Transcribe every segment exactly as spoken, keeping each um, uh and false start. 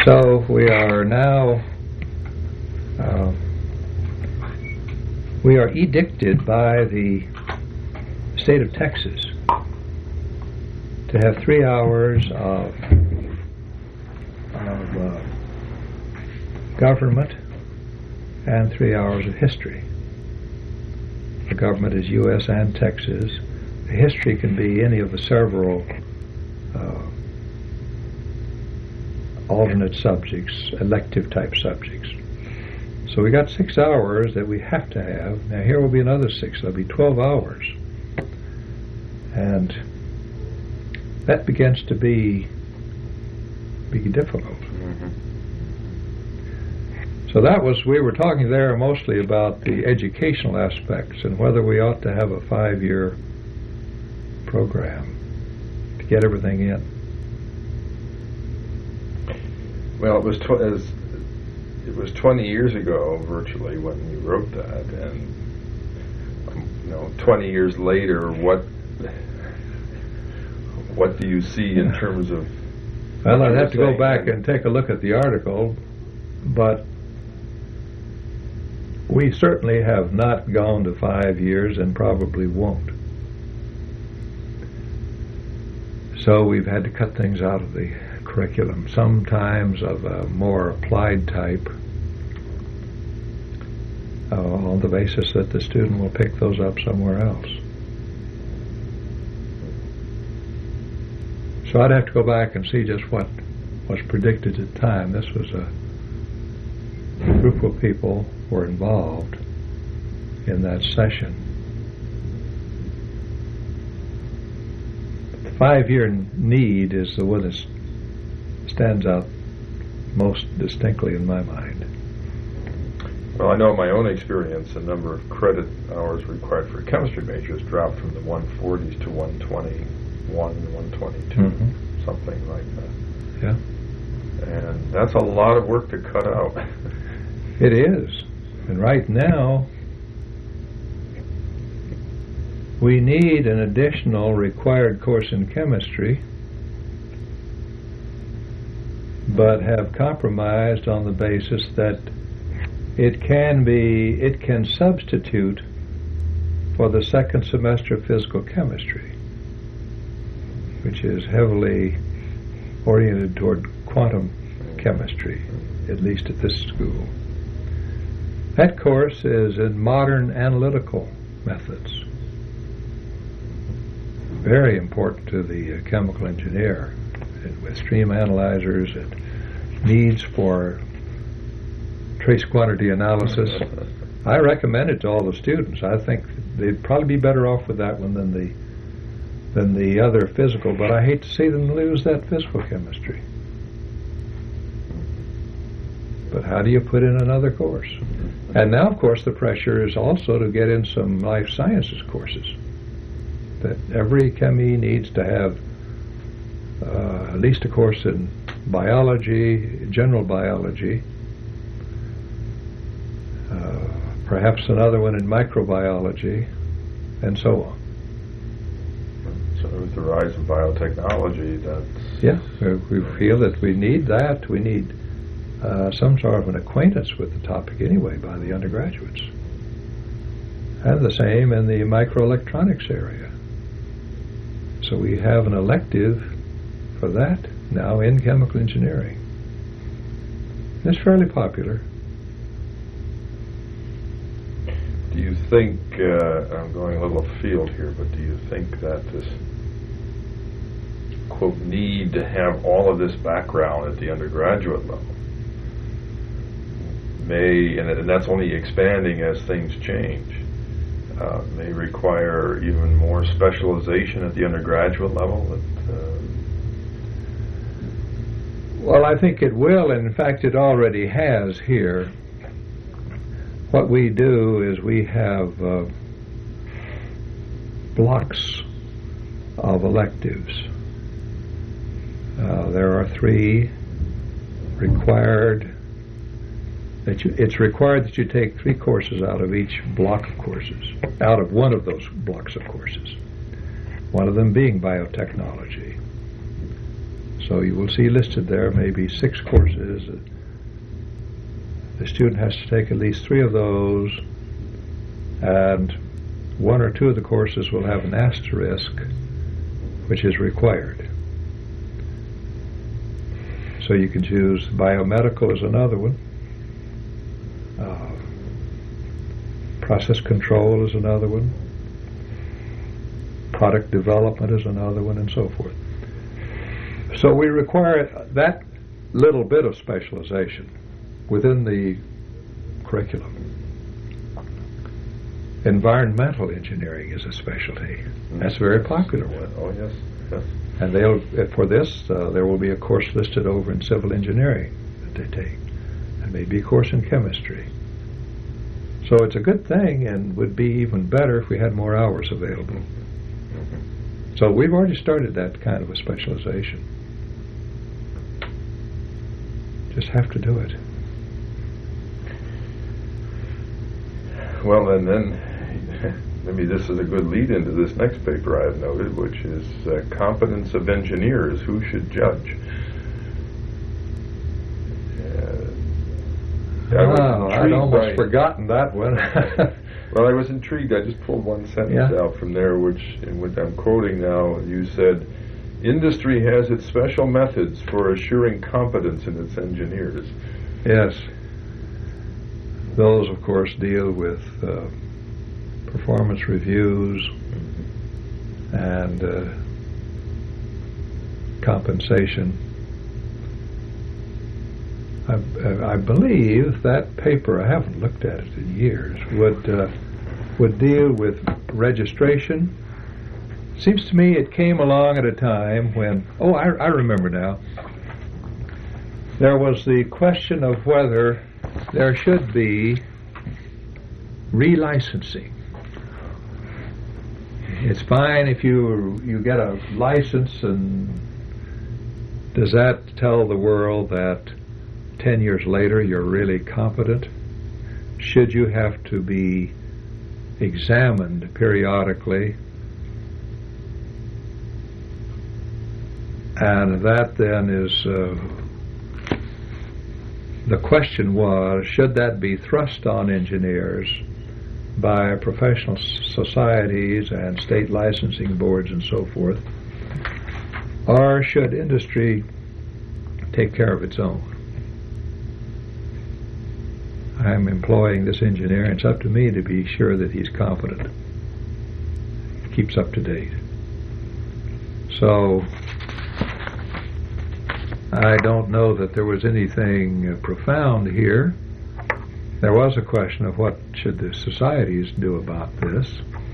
So we are now, uh, we are edicted by the state of Texas to have three hours of, of uh, government and three hours of history. The government is U S and Texas. The history can be any of the several uh, alternate subjects, elective type subjects. So we got six hours that we have to have. Now here will be another six, there'll be twelve hours. And that begins to be, be difficult. Mm-hmm. So that was, we were talking there mostly about the educational aspects and whether we ought to have a five-year program to get everything in. Well, it was tw- as it was twenty years ago, virtually, when you wrote that, and um, you know, twenty years later, what what do you see in terms of? Well, I'd have to go back and take a look at the article, but we certainly have not gone to five years and probably won't. So we've had to cut things out of the curriculum, sometimes of a more applied type, uh, on the basis that the student will pick those up somewhere else. So I'd have to go back and see just what was predicted at the time. This was a group of people who were involved in that session. The five-year need is the one that stands out most distinctly in my mind. Well, I know in my own experience, the number of credit hours required for chemistry majors dropped from the one forties to one twenty-one, one twenty-two, Mm-hmm. something like that. Yeah. And that's a lot of work to cut out. It is. And right now, we need an additional required course in chemistry, but have compromised on the basis that it can be, it can substitute for the second semester of physical chemistry, which is heavily oriented toward quantum chemistry, at least at this school. That course is in modern analytical methods. Very important to the uh, chemical engineer, and with stream analyzers and needs for trace quantity analysis. I recommend it to all the students. I think they'd probably be better off with that one than the than the other physical, but I hate to see them lose that physical chemistry. But how do you put in another course? And now, of course, the pressure is also to get in some life sciences courses. That every chemie needs to have uh, at least a course in biology, general biology, uh, perhaps another one in microbiology, and so on. So with the rise of biotechnology, that's... Yeah, we, we feel that we need that. We need uh, some sort of an acquaintance with the topic anyway by the undergraduates. And the same in the microelectronics area. So we have an elective for that now in chemical engineering. It's fairly popular. Do you think, uh, I'm going a little afield here, but do you think that this, quote, need to have all of this background at the undergraduate level may, and, and that's only expanding as things change, uh, may require even more specialization at the undergraduate level? That, uh, Well, I think it will, and in fact it already has here. What we do is we have uh, blocks of electives. Uh, there are three required, that you, it's required that you take three courses out of each block of courses, out of one of those blocks of courses, one of them being biotechnology. So you will see listed there maybe six courses. The student has to take at least three of those, and one or two of the courses will have an asterisk, which is required. So you can choose biomedical as another one, uh, process control is another one, product development is another one, and so forth. So we require that little bit of specialization within the curriculum. Environmental engineering is a specialty. That's a very popular one. Oh, yes. yes. And they'll, for this, uh, there will be a course listed over in civil engineering that they take, and maybe a course in chemistry. So it's a good thing, and would be even better if we had more hours available. Mm-hmm. So we've already started that kind of a specialization. Just have to do it. Well, and then maybe this is a good lead into this next paper I've noted, which is uh, competence of engineers. Who should judge? Uh, I oh, I'd almost by, forgotten that one. Well, I was intrigued. I just pulled one sentence yeah. out from there, which, in which I'm quoting now. You said, "Industry has its special methods for assuring competence in its engineers." Yes. Those, of course, deal with uh, performance reviews mm-hmm. and uh, compensation. I, I believe that paper, I haven't looked at it in years, would uh, would deal with registration. Seems to me it came along at a time when, oh, I, I remember now, there was the question of whether there should be relicensing. It's fine if you you get a license, and does that tell the world that ten years later you're really competent? Should you have to be examined periodically? And that then is, uh, the question was, should that be thrust on engineers by professional societies and state licensing boards and so forth, or should industry take care of its own? I'm employing this engineer, and it's up to me to be sure that he's competent, keeps up to date. So I don't know that there was anything uh, profound here. There was a question of what should the societies do about this,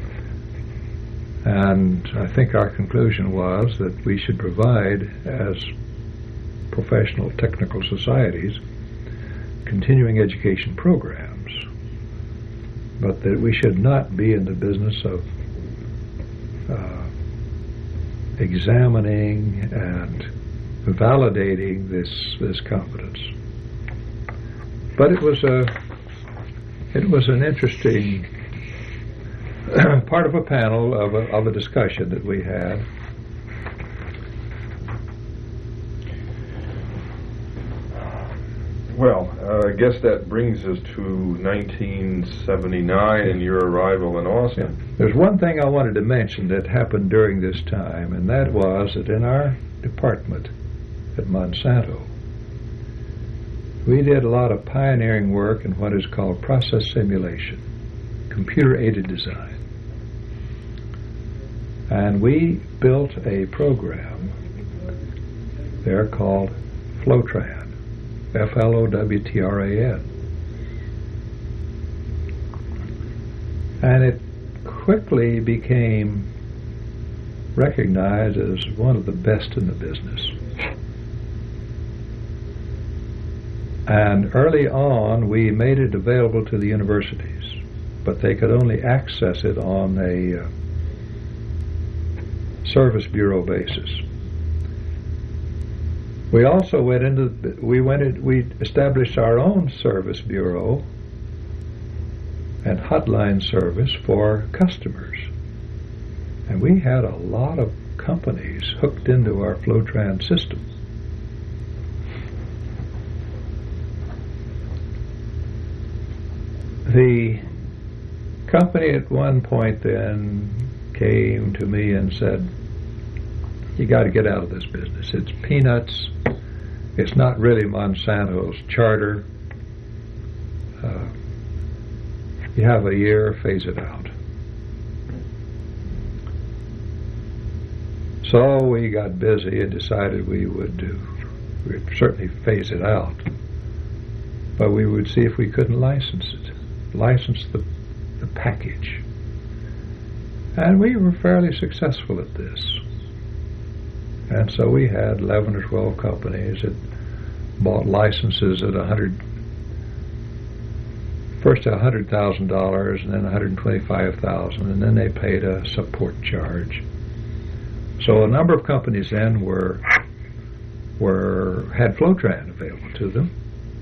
and I think our conclusion was that we should provide, as professional technical societies, continuing education programs, but that we should not be in the business of uh, examining and validating this this competence. But it was a it was an interesting part of a panel of a, of a discussion that we had. Well, uh, I guess that brings us to nineteen seventy-nine and your arrival in Austin. Yeah. There's one thing I wanted to mention that happened during this time, and that was that in our department at Monsanto, we did a lot of pioneering work in what is called process simulation, computer-aided design. And we built a program there called Flowtran, F L O W T R A N. And it quickly became recognized as one of the best in the business. And early on, we made it available to the universities, but they could only access it on a uh, service bureau basis. We also went into we went in, we established our own service bureau and hotline service for customers, and we had a lot of companies hooked into our Flowtran system. The company at one point then came to me and said, you got to get out of this business. It's peanuts. It's not really Monsanto's charter. Uh, you have a year, phase it out. So we got busy and decided we would do, we'd certainly phase it out, but we would see if we couldn't license it, license the, the package. And we were fairly successful at this. And so we had eleven or twelve companies that bought licenses at a hundred, first a hundred thousand dollars, and then one hundred twenty-five thousand, and then they paid a support charge. So a number of companies then were were had Flowtran available to them.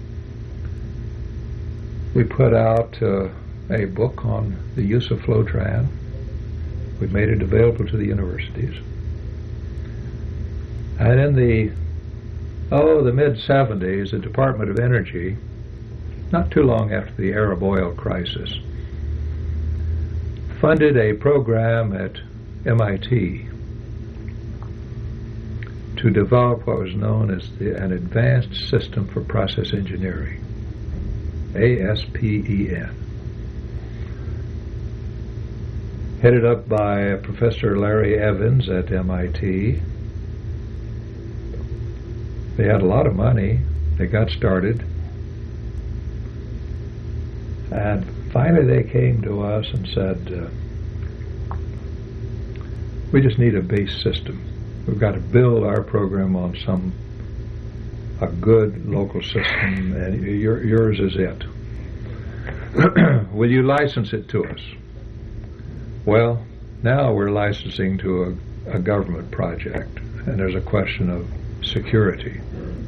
We put out uh, a book on the use of Flowtran. We made it available to the universities. And in the, oh, the mid-seventies, the Department of Energy, not too long after the Arab oil crisis, funded a program at M I T to develop what was known as the, an Advanced System for Process Engineering, A S P E N. Headed up by Professor Larry Evans at M I T. They had a lot of money. They got started. And finally they came to us and said, uh, we just need a base system. We've got to build our program on some, a good local system, and your, yours is it. Will you license it to us? Well, now we're licensing to a, a government project, and there's a question of security.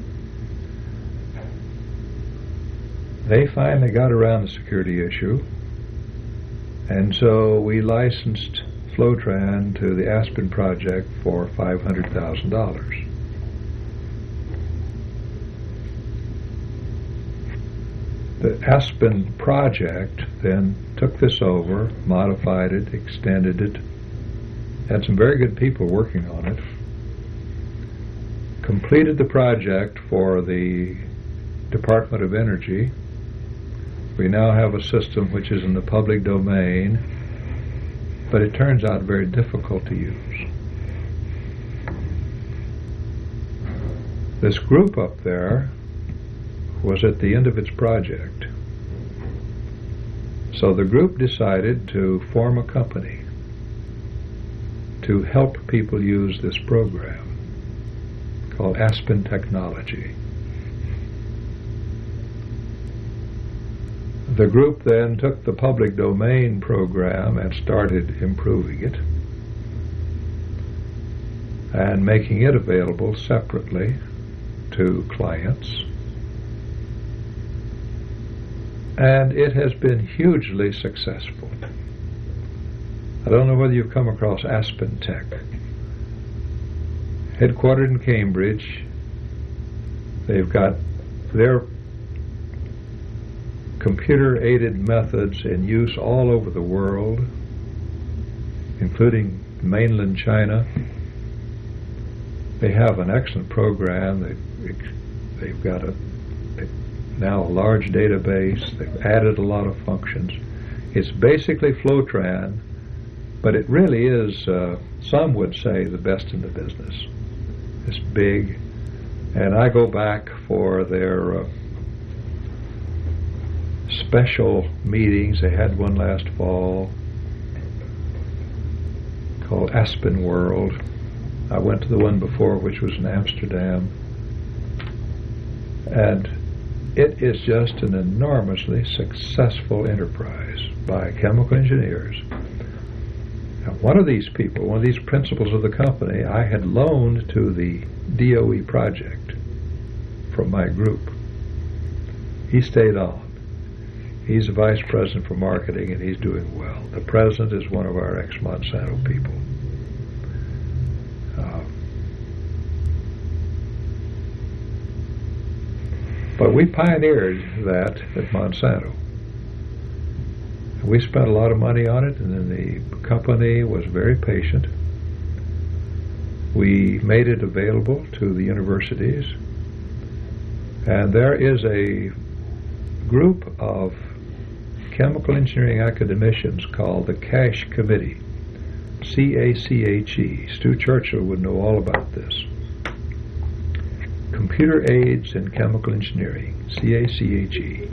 They finally got around the security issue, and so we licensed Flowtran to the Aspen project for five hundred thousand dollars. The Aspen project then took this over, modified it, extended it, had some very good people working on it, completed the project for the Department of Energy. We now have a system which is in the public domain, but it turns out very difficult to use. This group up there was at the end of its project. So the group decided to form a company to help people use this program called Aspen Technology. The group then took the public domain program and started improving it and making it available separately to clients. And it has been hugely successful. I don't know whether you've come across Aspen Tech. Headquartered in Cambridge, they've got their computer-aided methods in use all over the world, including mainland China. They have an excellent program. They've, they've got a, now a large database. They've added a lot of functions. It's basically Flowtran, but it really is, uh, some would say, the best in the business. It's big, and I go back for their uh, special meetings. They had one last fall called Aspen World. I went to the one before, which was in Amsterdam, and it is just an enormously successful enterprise by chemical engineers. Now, one of these people, one of these principals of the company, I had loaned to the D O E project from my group. He stayed on. He's the vice president for marketing, and he's doing well. The president is one of our ex-Monsanto people. Uh, but we pioneered that at Monsanto. We spent a lot of money on it, and then the company was very patient. We made it available to the universities, and there is a group of chemical engineering academicians called the CACHE Committee, C A C H E. Stu Churchill would know all about this. Computer Aids in Chemical Engineering, C A C H E.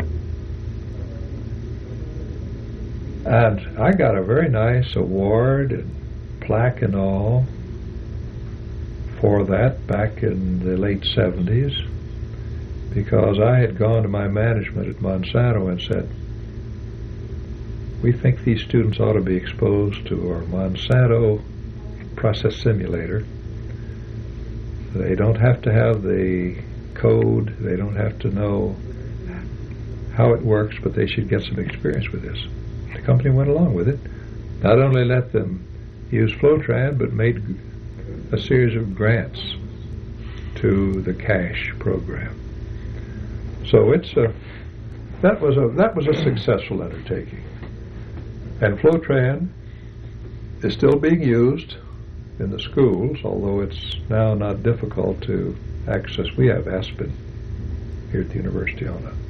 And I got a very nice award and plaque and all for that back in the late seventies, because I had gone to my management at Monsanto and said, we think these students ought to be exposed to our Monsanto process simulator. They don't have to have the code, they don't have to know how it works, but they should get some experience with this. The company went along with it. Not only let them use Flowtran, but made a series of grants to the CACHE program. So it's a that was a that was a successful undertaking. And Flowtran is still being used in the schools, although it's now not difficult to access. We have Aspen here at the university on an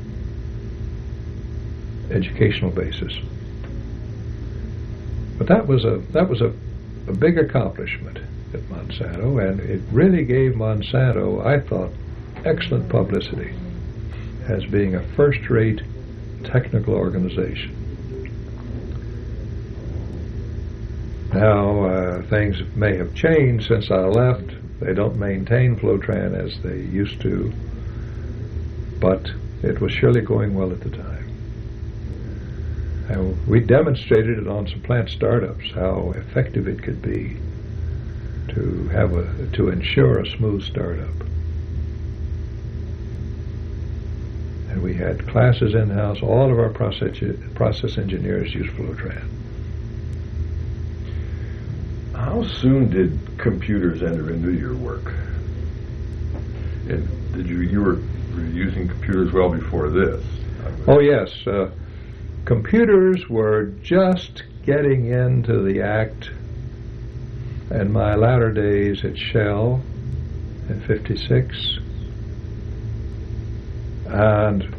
educational basis. But that was a that was a, a big accomplishment at Monsanto, and it really gave Monsanto, I thought, excellent publicity as being a first-rate technical organization. Now, uh, things may have changed since I left. They don't maintain Flowtran as they used to, but it was surely going well at the time. And we demonstrated it on some plant startups, how effective it could be to have a to ensure a smooth startup. And we had classes in-house. All of our process process engineers used Flowtran. How soon did computers enter into your work? And did you you were, were using computers well before this? Oh yes, uh, computers were just getting into the act in my latter days at Shell in fifty-six, and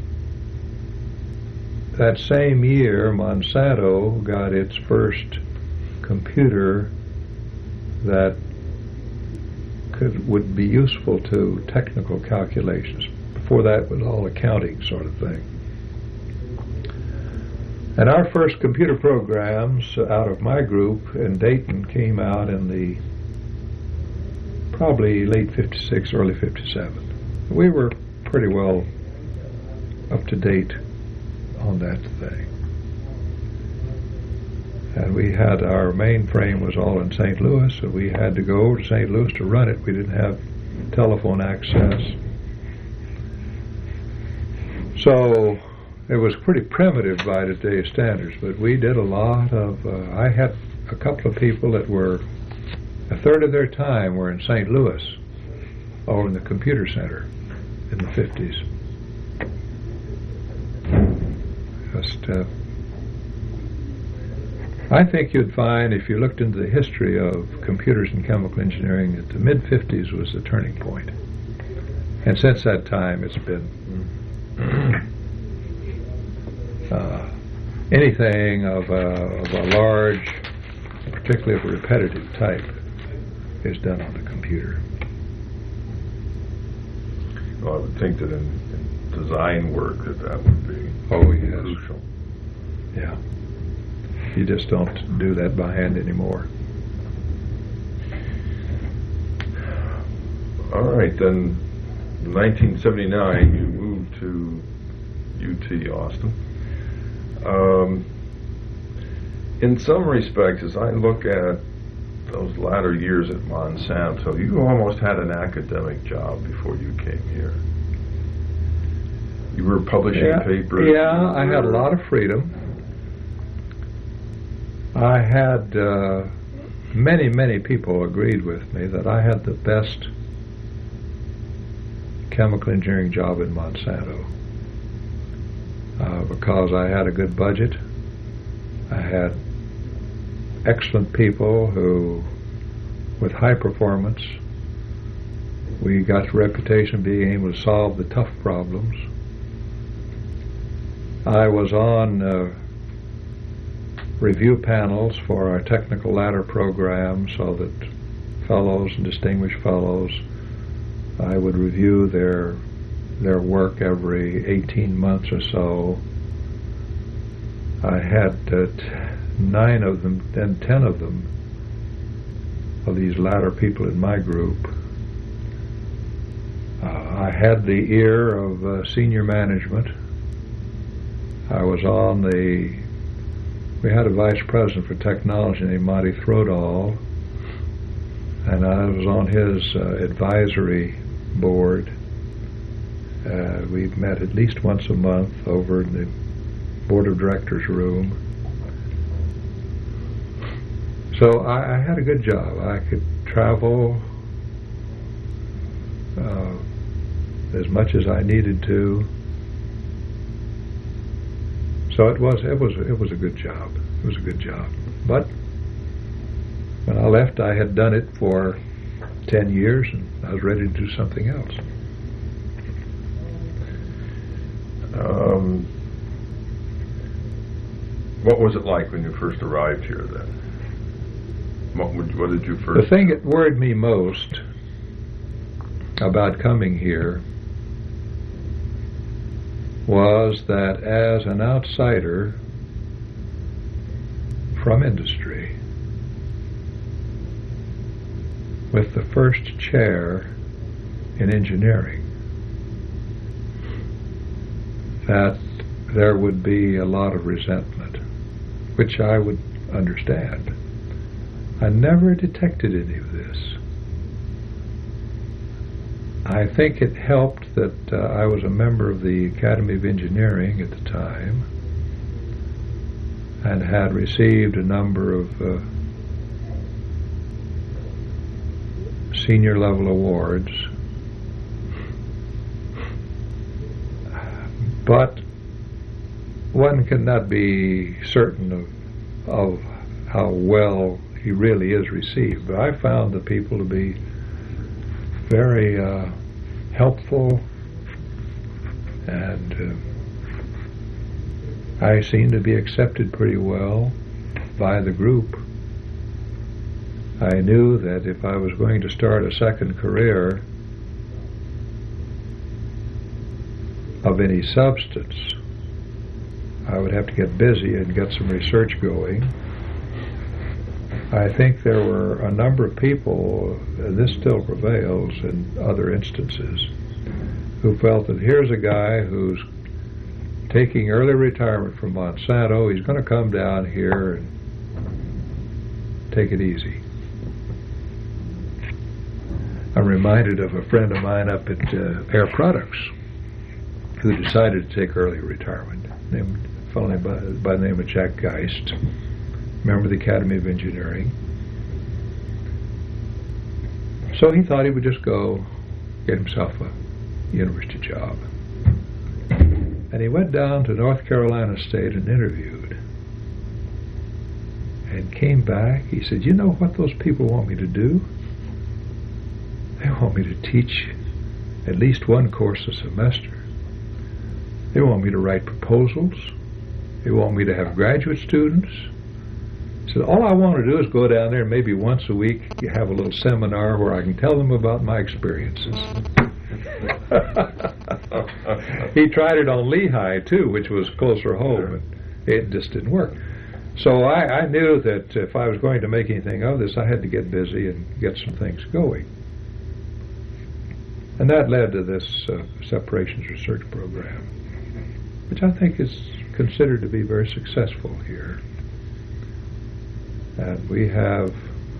that same year Monsanto got its first computer that could would be useful to technical calculations. Before that it was all accounting sort of thing. And our first computer programs out of my group in Dayton came out in the probably late fifty-six, early fifty-seven. We were pretty well up to date on that thing. And we had, our mainframe was all in Saint Louis, so we had to go over to Saint Louis to run it. We didn't have telephone access. So it was pretty primitive by today's standards, but we did a lot of, uh, I had a couple of people that were, a third of their time were in Saint Louis, over in the computer center in the fifties. Just, uh, I think you'd find, if you looked into the history of computers and chemical engineering, that the mid-fifties was the turning point. And since that time, it's been uh, anything of a, of a large, particularly of a repetitive type, is done on the computer. Well, I would think that in, in design work that that would be oh, yes. crucial. Yeah. You just don't do that by hand anymore. All right, then in nineteen seventy-nine you moved to U T Austin. Um, in some respects, as I look at those latter years at Monsanto, you almost had an academic job before you came here. You were publishing yeah, papers. Yeah, I had a lot of freedom. I had uh, many, many people agreed with me that I had the best chemical engineering job in Monsanto uh, because I had a good budget. I had excellent people who, with high performance, we got the reputation of being able to solve the tough problems. I was on uh, review panels for our technical ladder program, so that fellows and distinguished fellows, I would review their their work every eighteen months or so. I had uh, t- nine of them, then ten of them, of these ladder people in my group. Uh, I had the ear of uh, senior management. I was on the, we had a vice president for technology named Monty Throdahl, and I was on his uh, advisory board. Uh, we met at least once a month over in the board of directors room. So I, I had a good job. I could travel uh, as much as I needed to. So it was it was it was a good job. It was a good job. But when I left, I had done it for ten years, and I was ready to do something else. Um, what was it like when you first arrived here then? What, would, what did you first... The thing that worried me most about coming here was that as an outsider from industry, with the first chair in engineering, that there would be a lot of resentment, which I would understand. I never detected any of this. I think it helped that uh, I was a member of the Academy of Engineering at the time and had received a number of uh, senior level awards. But one cannot be certain of, of how well he really is received. But I found the people to be very uh, helpful, and uh, I seemed to be accepted pretty well by the group. I knew that if I was going to start a second career of any substance, I would have to get busy and get some research going. I think there were a number of people, and this still prevails in other instances, who felt that here's a guy who's taking early retirement from Monsanto. He's going to come down here and take it easy. I'm reminded of a friend of mine up at uh, Air Products who decided to take early retirement, named a fellow by, by the name of Jack Geist, member of the Academy of Engineering. So he thought he would just go get himself a university job. And he went down to North Carolina State and interviewed. And came back. He said, you know what those people want me to do? They want me to teach at least one course a semester. They want me to write proposals. They want me to have graduate students. He said, all I want to do is go down there and maybe once a week you have a little seminar where I can tell them about my experiences. He tried it on Lehigh too, which was closer home, and it just didn't work. So I, I knew that if I was going to make anything of this, I had to get busy and get some things going. And that led to this uh, separations research program, which I think is considered to be very successful here. And we have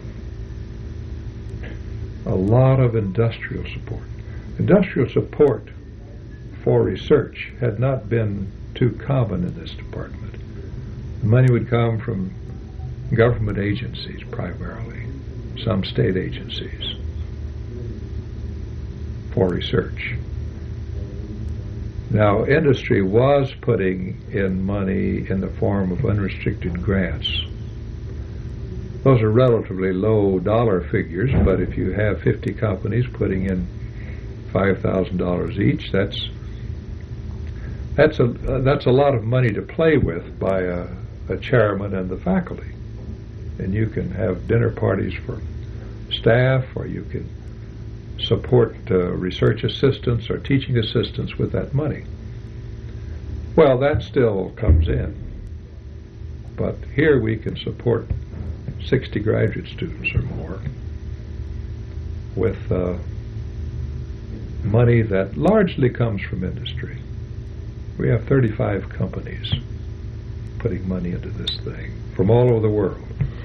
a lot of industrial support. Industrial support for research had not been too common in this department. The money would come from government agencies primarily, some state agencies, for research. Now, industry was putting in money in the form of unrestricted grants. Those are relatively low dollar figures, but if you have fifty companies putting in five thousand dollars each, that's that's a uh, that's a lot of money to play with by a, a chairman and the faculty. And you can have dinner parties for staff, or you can support uh, research assistants or teaching assistants with that money. Well, that still comes in. But here we can support sixty graduate students or more with uh, money that largely comes from industry. We have thirty-five companies putting money into this thing from all over the world.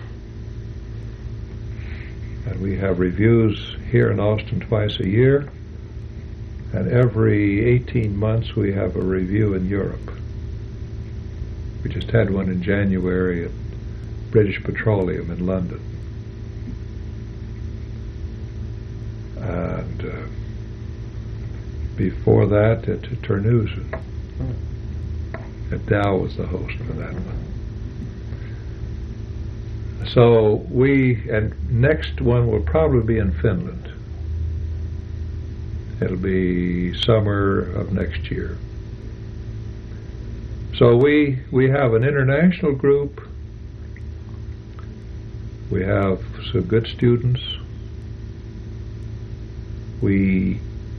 And we have reviews here in Austin twice a year, and every eighteen months we have a review in Europe. We just had one in January at British Petroleum in London. And uh, before that at Terneuzen. At Dow was the host for that one. So we, and next one will probably be in Finland. It'll be summer of next year. So we we have an international group. We have some good students. We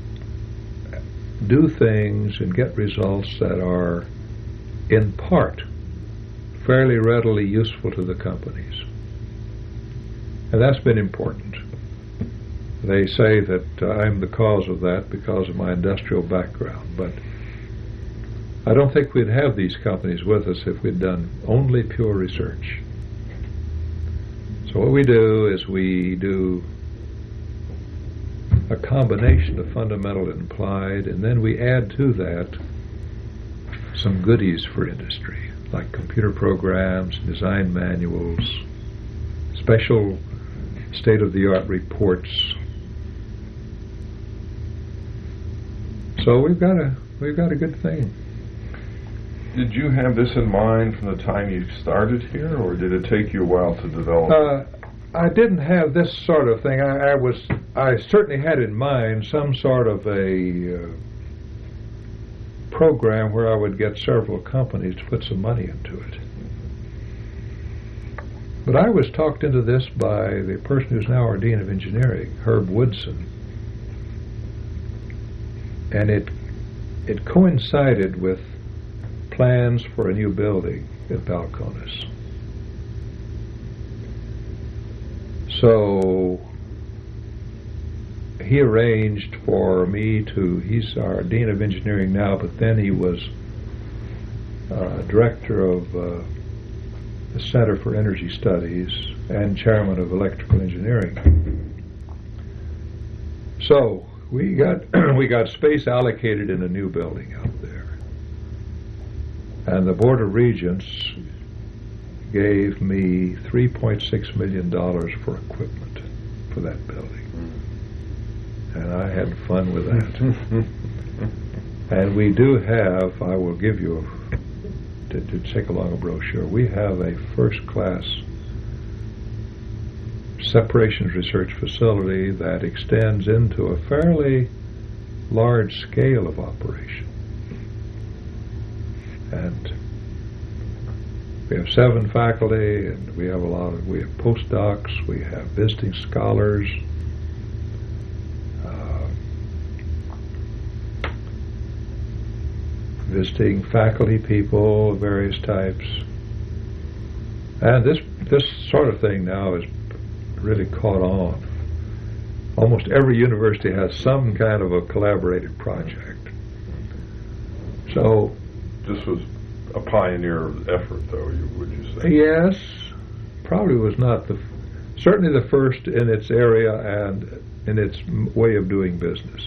do things and get results that are, in part, fairly readily useful to the companies. And that's been important. They say that uh, I'm the cause of that because of my industrial background, but I don't think we'd have these companies with us if we'd done only pure research. So what we do is we do a combination of fundamental and applied, and then we add to that some goodies for industry, like computer programs, design manuals, special state-of-the-art reports. So we've got a we've got a good thing. Did you have this in mind from the time you started here, or did it take you a while to develop? Uh, I didn't have this sort of thing. I, I was I certainly had in mind some sort of a uh, program where I would get several companies to put some money into it. But I was talked into this by the person who's now our Dean of Engineering, Herb Woodson. And it it coincided with plans for a new building at Balcones. So he arranged for me to, he's our Dean of Engineering now, but then he was uh, Director of uh, the Center for Energy Studies and Chairman of Electrical Engineering. So we got we got space allocated in a new building out there. And the Board of Regents gave me three point six million dollars for equipment for that building. And I had fun with that. And we do have, I will give you, a, to, to take along a brochure, we have a first-class separations research facility that extends into a fairly large scale of operation. And we have seven faculty, and we have a lot of, we have postdocs, we have visiting scholars, uh, visiting faculty people of various types. And this this sort of thing now is really caught on. Almost every university has some kind of a collaborative project. So this was a pioneer effort, though, would you say? Yes, probably was not the, certainly the first in its area and in its way of doing business.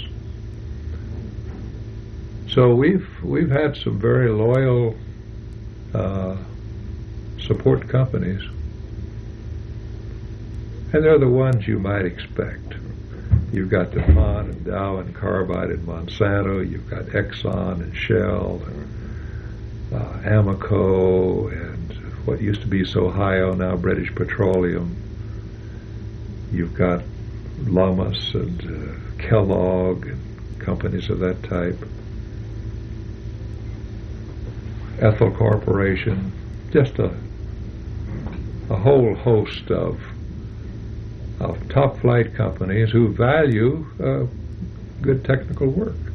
So we've we've had some very loyal uh, support companies, and they're the ones you might expect. You've got DuPont and Dow and Carbide and Monsanto. You've got Exxon and Shell and uh, Amoco and what used to be Sohio, now British Petroleum. You've got Lummus and uh, Kellogg and companies of that type. Ethel Corporation, just a a whole host of of top flight companies who value uh, good technical work.